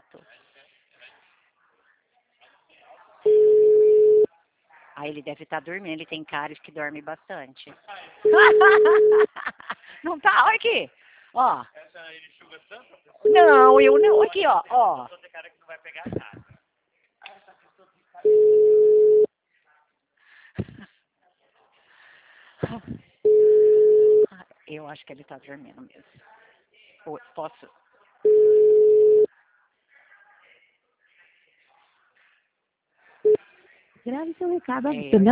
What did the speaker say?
chato. Ah, ele deve estar dormindo, ele tem cara que dorme bastante. Não tá? Olha aqui. Ó. Ele enxuga tanto a pessoa. Não, eu não. Aqui, ó. Ó. Tem cara que não vai pegar nada. Eu acho que ele tá dormindo mesmo. Posso? Grave seu recado. É,